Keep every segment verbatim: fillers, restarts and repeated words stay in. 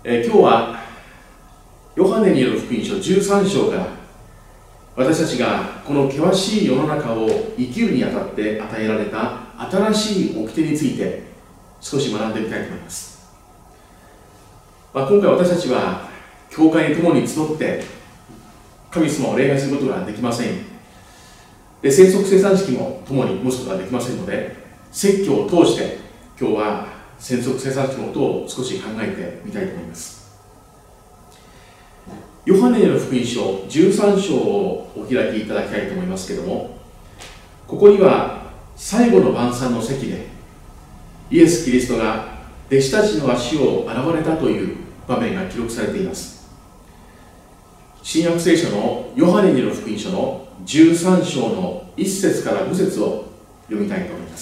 えー、今日はヨハネによる福音書じゅうさん章から私たちがこの険しい世の中を生きるにあたって与えられた新しい掟について少し学んでみたいと思います。まあ、今回私たちは教会に共に集って神様を礼拝することができません。で、宣告生産式も共に持つことができませんので、説教を通して今日は宣告生産式のことを少し考えてみたいと思います。ヨハネの福音書じゅうさん章をお開きいただきたいと思いますけれども、ここには最後の晩餐の席でイエス・キリストが弟子たちの足を洗われたという場面が記録されています。新約聖書のヨハネによる福音書のじゅうさん章のいっ節からご節を読みたいと思います。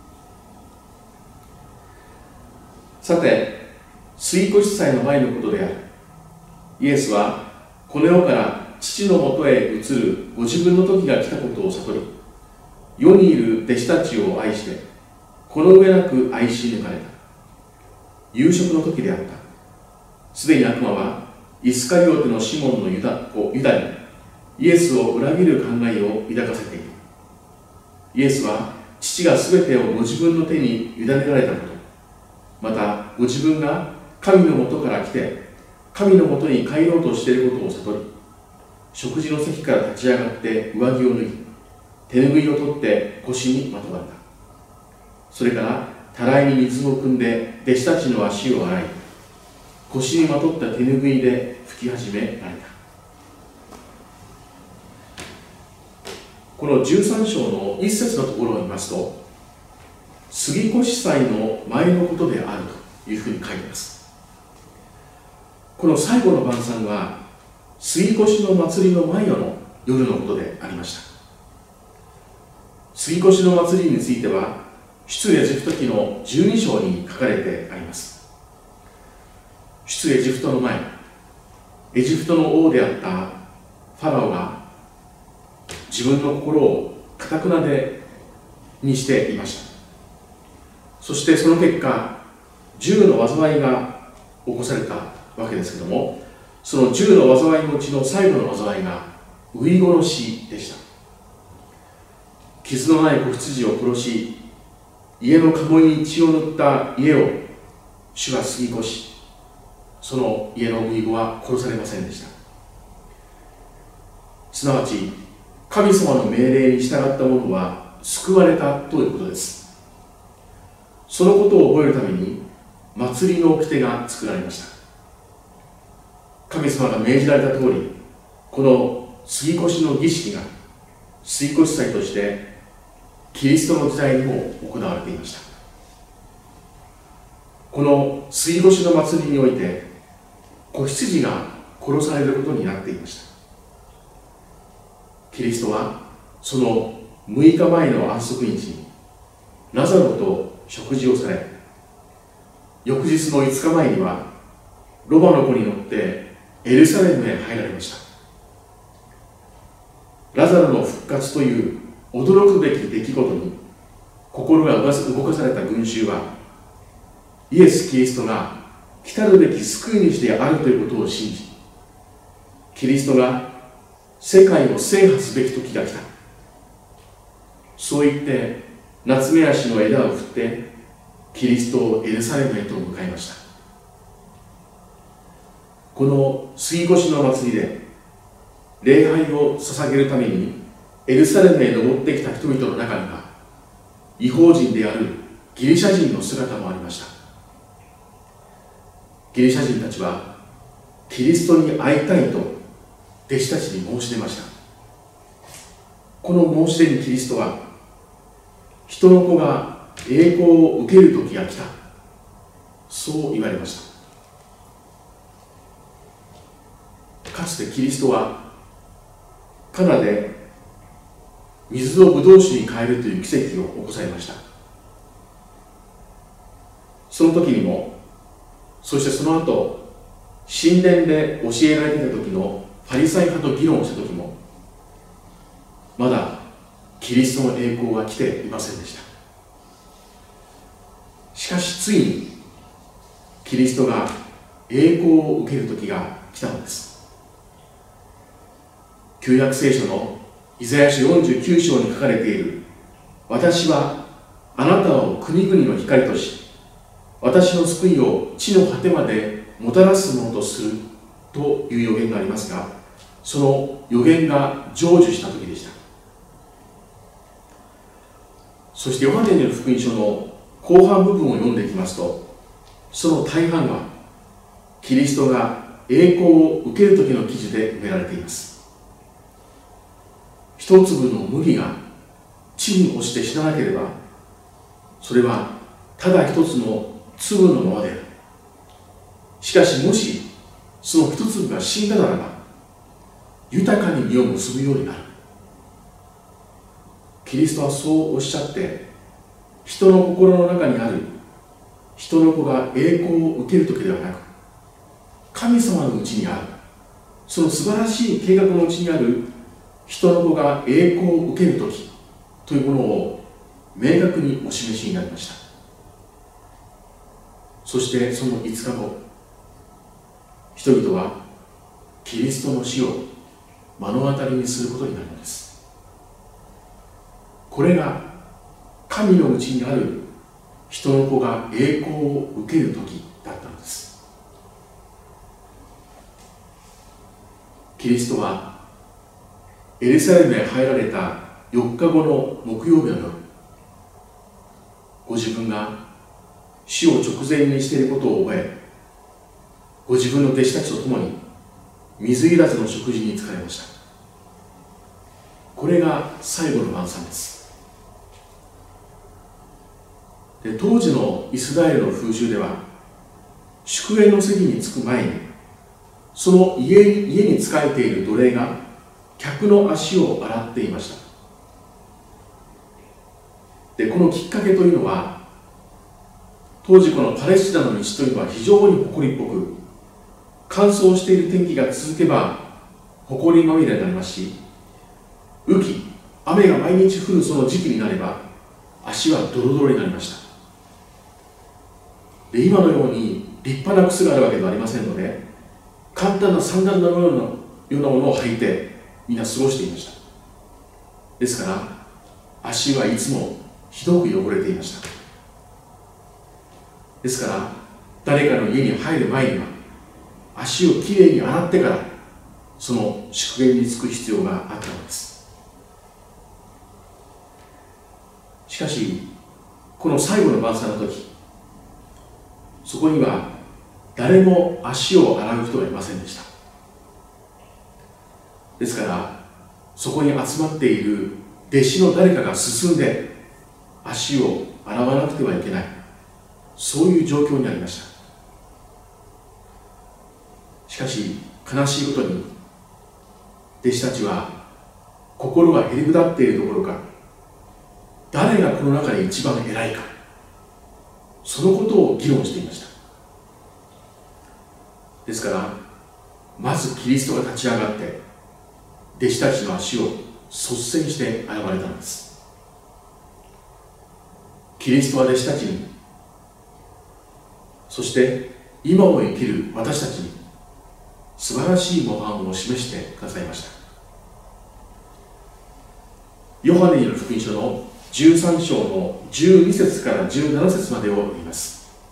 さて、水越祭の前のことである。イエスはこの世から父のもとへ移るご自分の時が来たことを悟り、世にいる弟子たちを愛してこの上なく愛し抜かれた。夕食の時であった。すでに悪魔はイスカリオテのシモンのユダ子ユダにイエスを裏切る考えを抱かせている。イエスは父がすべてをご自分の手に委ねられたこと、またご自分が神のもとから来て神のもとに帰ろうとしていることを悟り、食事の席から立ち上がって上着を脱ぎ、手拭いを取って腰にまとわれた。それからたらいに水を汲んで弟子たちの足を洗い、腰にまとった手拭いで拭き始められた。このじゅうさん章の一節のところを見ますと、杉越祭の前のことであるというふうに書いています。この最後の晩餐は杉越の祭りの前夜の夜のことでありました。杉越の祭りについては出エジプト記のじゅうに章に書かれてあります。出エジプトの前、エジプトの王であったファラオが自分の心をかたくなでにしていました。そしてその結果、じゅうの災いが起こされたわけですけども、そのじゅうの災いのうちの最後の災いが飢い殺しでした。傷のない子羊を殺し、家の鴨居に血を塗った家を主が過ぎ越し、その家の遺子は殺されませんでした。すなわち神様の命令に従った者は救われたということです。そのことを覚えるために祭りの掟が作られました。神様が命じられた通り、この杉越の儀式が杉越祭としてキリストの時代にも行われていました。この杉越の祭りにおいて子羊が殺されることになっていました。キリストはそのむいかまえの安息日にラザロと食事をされ、翌日のいつかまえにはロバの子に乗ってエルサレムへ入られました。ラザロの復活という驚くべき出来事に心が動かされた群衆は、イエス・キリストが来たるべき救い主であるということを信じ、キリストが世界を制覇すべき時が来た、そう言ってナツメヤシの枝を振ってキリストをエルサレムへと向かいました。この杉越の祭りで礼拝を捧げるためにエルサレムへ登ってきた人々の中には、異邦人であるギリシャ人の姿もありました。ギリシャ人たちはキリストに会いたいと弟子たちに申し出ました。この申し出にキリストは、人の子が栄光を受ける時が来た、そう言われました。かつてキリストはカナで水をブドウ酒に変えるという奇跡を起こされました。その時にも、そしてその後神殿で教えられていた時のファリサイ派と議論をした時も、まだキリストの栄光は来ていませんでした。しかしついにキリストが栄光を受ける時が来たのです。旧約聖書のイザヤ書よんじゅうきゅう章に書かれている、私はあなたを国々の光とし、私の救いを地の果てまでもたらすものとするという予言がありますが、その予言が成就した時でした。そしてヨハネによる福音書の後半部分を読んでいきますと、その大半はキリストが栄光を受ける時の記事で埋められています。一粒の麦が地に落ちて死ななければ、それはただ一つの粒のままである。しかしもしその一粒が死んだならば、豊かに実を結ぶようになる。キリストはそうおっしゃって、人の心の中にある人の子が栄光を受ける時ではなく、神様のうちにある、その素晴らしい計画のうちにある人の子が栄光を受ける時というものを明確にお示しになりました。そしてそのいつかご、人々はキリストの死を目の当たりにすることになるのです。これが神のうちにある人の子が栄光を受ける時だったのです。キリストはエルサレムへ入られたよっかごの木曜日の夜、ご自分が死を直前にしていることを覚え、ご自分の弟子たちと共に水入らずの食事に疲れました。これが最後の晩餐です。で、当時のイスラエルの風習では、祝宴の席に着く前に、その家に家に仕えている奴隷が客の足を洗っていました。で、このきっかけというのは、当時このパレスチナの道というのは非常に埃っぽく、乾燥している天気が続けば埃まみれになりますし、雨季、雨が毎日降るその時期になれば足はドロドロになりました。で、今のように立派な靴があるわけではありませんので、簡単なサンダルのようなようなものを履いてみんな過ごしていました。ですから足はいつもひどく汚れていました。ですから誰かの家に入る前には足をきれいに洗ってからその祝宴に着く必要があったのです。しかしこの最後の晩餐の時、そこには誰も足を洗う人がいませんでした。ですからそこに集まっている弟子の誰かが進んで足を洗わなくてはいけない、そういう状況にありました。しかし悲しいことに、弟子たちは心がへりくだっているどころか、誰がこの中で一番偉いか、そのことを議論していました。ですからまずキリストが立ち上がって弟子たちの足を率先して現れたのです。キリストは弟子たちに、そして今を生きる私たちに素晴らしい模範を示してくださいました。ヨハネによる福音書のじゅうさん章のじゅうに節からじゅうなな節までを読みます。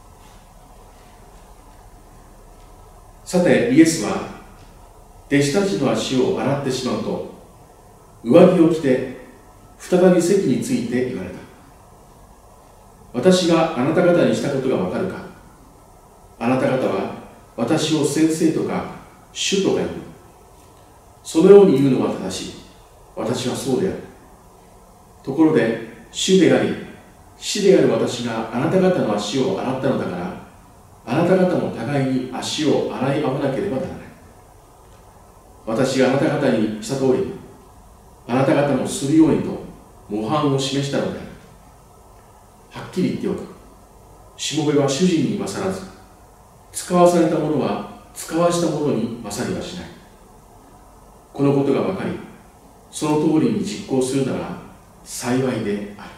さてイエスは弟子たちの足を洗ってしまうと、上着を着て再び席について言われた。私があなた方にしたことがわかるか。あなた方は私を先生とか主とか呼ぶ。そのように言うのは正しい。私はそうである。ところで主であり師である私があなた方の足を洗ったのだから、あなた方も互いに足を洗い合わなければならない。私があなた方にした通りにあなた方もするようにと模範を示したのである。はっきり言っておく。しもべは主人に勝らず、使わされた者は使わした者に勝りはしない。このことが分かり、その通りに実行するなら幸いである。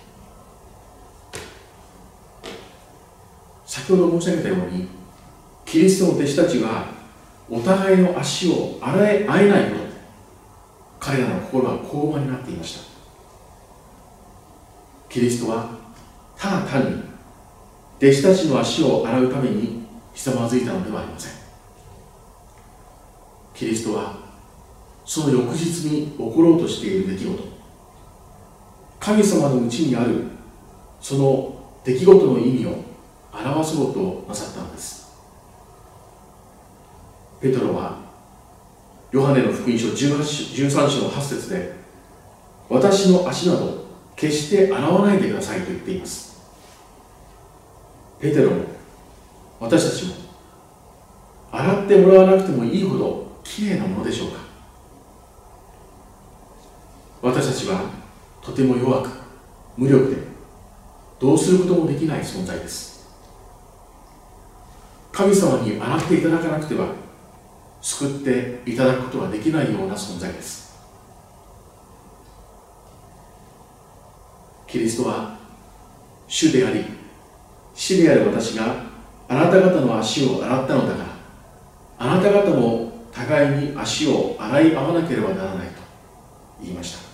先ほど申し上げたように、 キリストの弟子たちはお互いの足を洗え合えないほど彼らの心は高慢になっていました。キリストはただ単に弟子たちの足を洗うためにひざまずいたのではありません。キリストはその翌日に起ころうとしている出来事、神様のうちにあるその出来事の意味を表そうとなさったのです。ペトロはヨハネの福音書じゅうさん章のはち節で、私の足など決して洗わないでくださいと言っています。ペテロも私たちも洗ってもらわなくてもいいほどきれいなものでしょうか。私たちはとても弱く無力でどうすることもできない存在です。神様に洗っていただかなくては救っていただくことはできないような存在です。キリストは主であり死である私があなた方の足を洗ったのだから、あなた方も互いに足を洗い合わなければならないと言いました。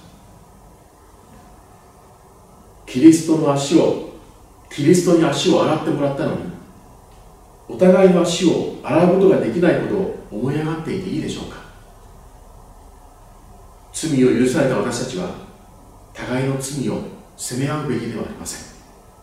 キリストの足をキリストに足を洗ってもらったのに、お互いの足を洗うことができないほど思い上がっていていいでしょうか。罪を許された私たちは互いの罪を責め合うべきではありません。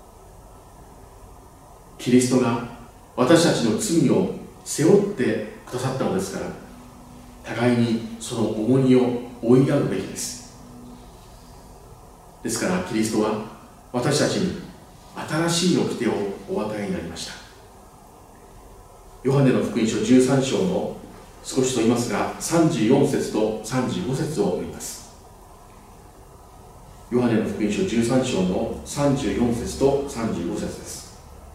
キリストが私たちの罪を背負ってくださったのですから、互いにその重荷を負い合うべきです。ですからキリストは私たちに新しい掟をお与えになりました。ヨハネの福音書じゅうさん章の少しと言いますがさんじゅうよん節とさんじゅうご節を読みます。ヨハネの福音書じゅうさん章のさんじゅうよん節とさんじゅうご節です。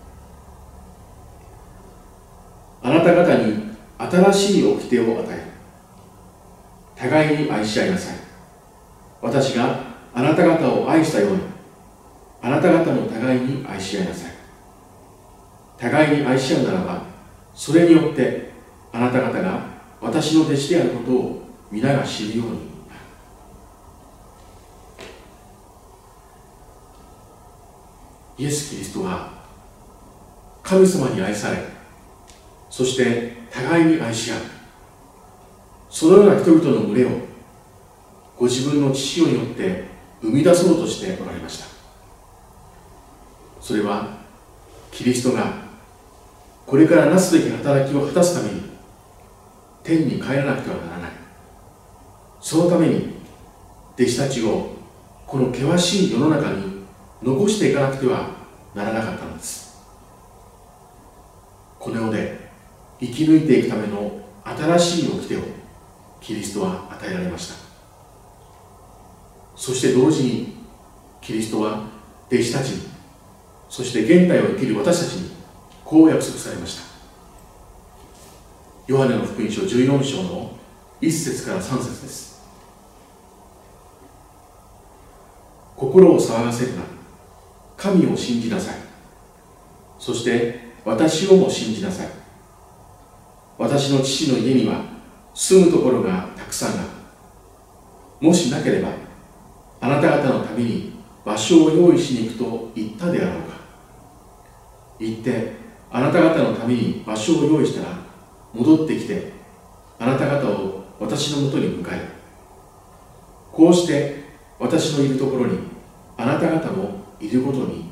あなた方に新しい掟を与え、互いに愛し合いなさい。私があなた方を愛したように、あなた方も互いに愛し合いなさい。互いに愛し合うならば、それによってあなた方が私の弟子であることを皆が知るようになる。イエス・キリストは神様に愛され、そして互いに愛し合う、そのような人々の群れをご自分の父によって生み出そうとしておられました。それはキリストがこれからなすべき働きを果たすために天に帰らなくてはならない。そのために弟子たちをこの険しい世の中に残していかなくてはならなかったのです。この世で生き抜いていくための新しい掟をキリストは与えられました。そして同時にキリストは弟子たちに、そして現代を生きる私たちにこう約束されました。ヨハネの福音書じゅうよん章のいち節からさん節です。心を騒がせるな、神を信じなさい。そして私をも信じなさい。私の父の家には住むところがたくさんある。もしなければあなた方のために場所を用意しに行くと言ったであろうか。行ってあなた方のために場所を用意したら戻ってきてあなた方を私のもとに迎え、こうして私のいるところにあなた方もいることになる。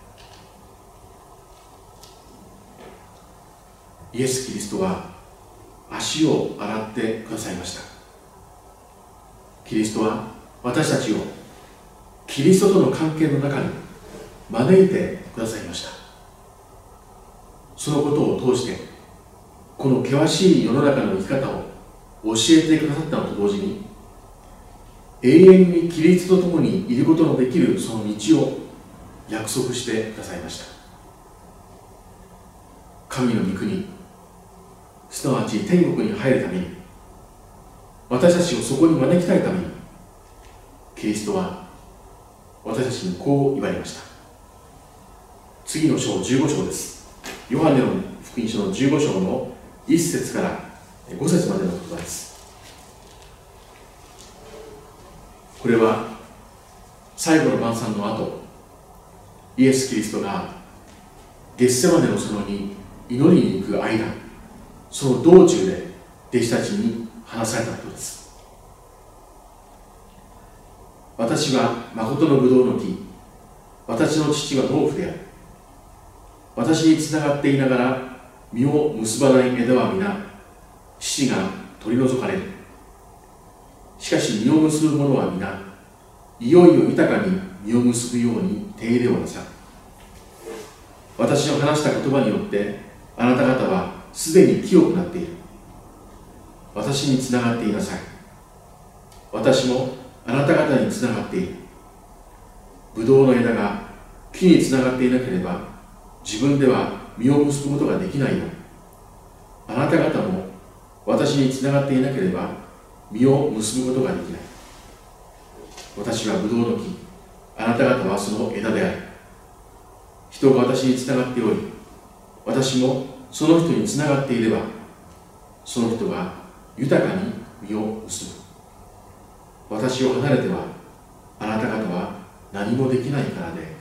イエス・キリストは足を洗ってくださいました。キリストは私たちをキリストとの関係の中に招いてくださいました。そのことを通してこの険しい世の中の生き方を教えてくださったのと同時に、永遠にキリストと共にいることのできるその道を約束してくださいました。神の御国、すなわち天国に入るために、私たちをそこに招きたいために、キリストは私たちにこう言われました。次の章じゅうご章です。ヨハネの福福音書のじゅうご章のいっ節からご節までの言葉です。これは最後の晩餐の後、イエス・キリストがゲッセマネの園に祈りに行く間、その道中で弟子たちに話されたことです。私は誠のブドウの木、私の父は農夫である。私につながっていながら実を結ばない枝は皆父が取り除かれる。しかし実を結ぶ者は皆いよいよ豊かに実を結ぶように手入れをなさる。私の話した言葉によってあなた方はすでに清くなっている。私につながっていなさい。私もあなた方につながっている。ブドウの枝が木につながっていなければ自分では実を結ぶことができないように、あなた方も私につながっていなければ実を結ぶことができない。私はブドウの木、あなた方はその枝である。人が私につながっており、私もその人につながっていれば、その人は豊かに実を結ぶ。私を離れてはあなた方は何もできないからである。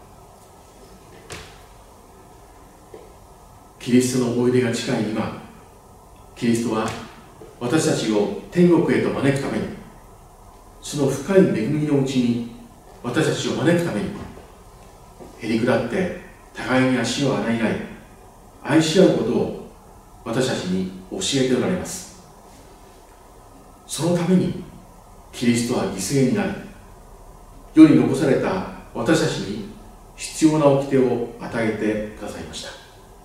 キリストのおいでが近い今、キリストは私たちを天国へと招くために、その深い恵みのうちに私たちを招くために、へりくだって互いに足を洗い合い愛し合うことを私たちに教えておられます。そのためにキリストは犠牲になり、世に残された私たちに必要な掟を与えてくださいました。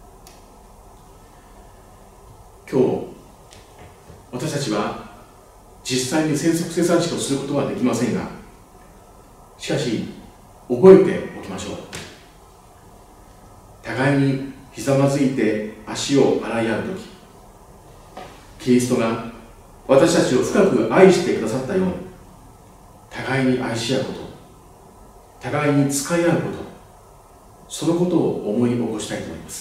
今日私たちは実際に宣測生産式をすることはできませんが、しかし覚えておきましょう。互いにひざまずいて足を洗い合うとき、キリストが私たちを深く愛してくださったように、互いに愛し合うこと、互いに使い合うこと、そのことを思い起こしたいと思います。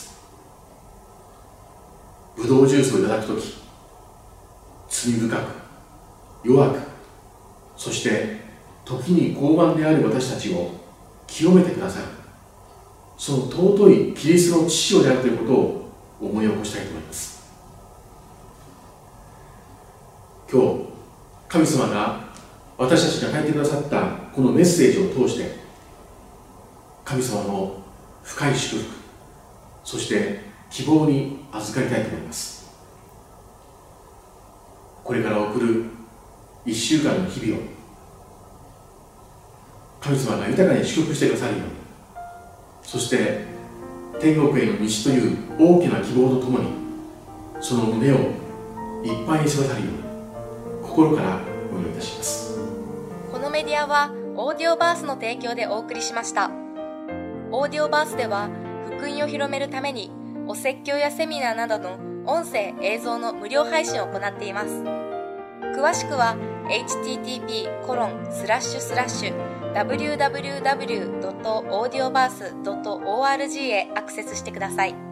ブドウジュースをいただくとき、罪深く、弱く、そして時に傲慢である私たちを清めてくださる、その尊いキリストの父親であるということを思い起こしたいと思います。今日神様が私たちに与えてくださったこのメッセージを通して、神様の深い祝福、そして希望に預かりたいと思います。これから送る一週間の日々を神様が豊かに祝福してくださるように、そして天国への道という大きな希望とともに、その胸をいっぱいにしてくださるように心からお祈りいたします。 このメディアはオーディオバースの提供でお送りしました。オーディオバースでは福音を広めるためにお説教やセミナーなどの音声映像の無料配信を行っています。詳しくは エイチティーティーピーコロンスラッシュスラッシュダブリューダブリューダブリュードットオーディオバースドットオーアールジー へアクセスしてください。